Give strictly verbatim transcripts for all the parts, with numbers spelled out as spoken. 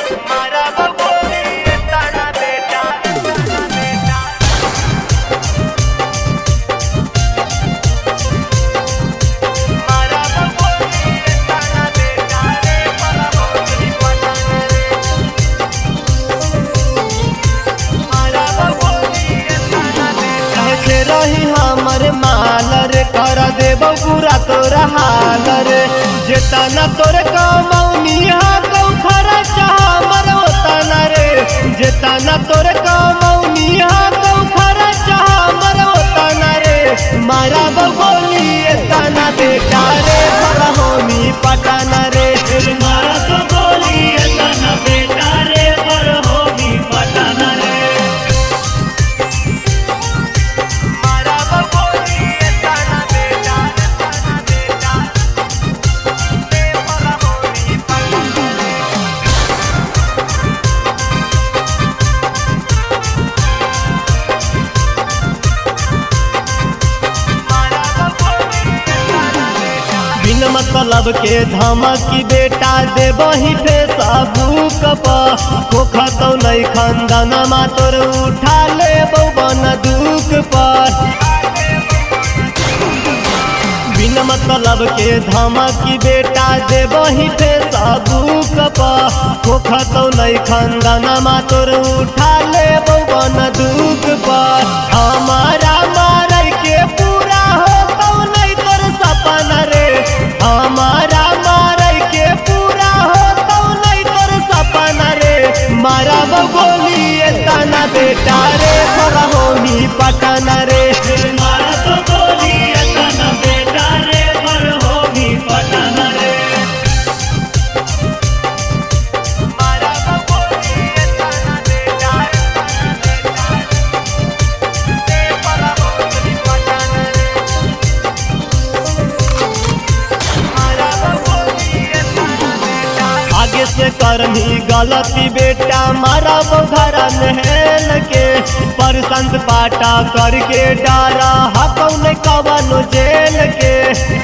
मारा बबोली ताना बेटा ताना बेटा मारा बबोली ताना बेटा रे मारा बबोली पटाना रे मारा बबोली ताना बेटा कैसे रही हमर माल रे कर देबो पूरा तोरा हाल रे जेतना तोर कमौनी हा कौ खर्चा हमर ओतना रे जेतना तोर कमौनी हा कौ खर्चा हमर ओतना रे मारा बबोली तना बेटा रे बड़ा होमी पटाना रे मारा बबोली ताना बेटा रे पर होगी पटाना रे मारा बबोली ताना बेटा ताना बेटा रे मारा बबोली पटाना रे मारा बबोली ताना बेटा बिन मतलब के धमकी बेटा देबही फेसबुक पर खोखा तो नहीं खानदानमा तोर उठा ले बन दुख पर बिन मतलब के धमकी बेटा देबही फेसबुक पर खोखा तो नहीं खानदानमा तोर उठा ले बन दुख पर हमारा मारे के पूरा हो तो नहीं तोर सपना रे हमारा मारे के पूरा हो तो नहीं तोर सपना रे मारा बबोली ताना बेटा रे बड़ा होमी पटाना रे मारा बबोली ताना बेटा रे पर होगी पटाना रे मारा बबोली ताना बेटा ताना बेटा रे मारा बबोली पटाना रे मारा बबोली ताना बेटा आगे से करनी गलती बेटा मारा घर नहल के पर संत पाटा करके डारा हकौन कवनो जेल के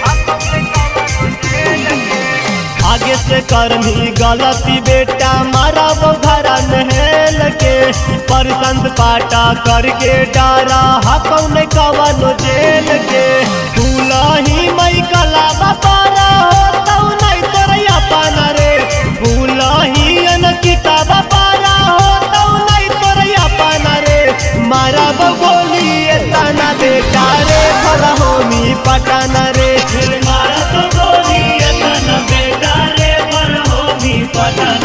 आगे से करनी गलती बेटा मारा घर नहल के पर संत पाटा करके डारा हकौन कवनो जेल के फूलही मई कला बापारा हो तो नहीं तोर अपना रे फूलही अन किताब पारा हो तो नहीं तोर अपना रे मारा बबोली ताना बेटा रे बड़ा होमी पटाना रे मारा बबोली ताना बेटा रे पर होगी पटाना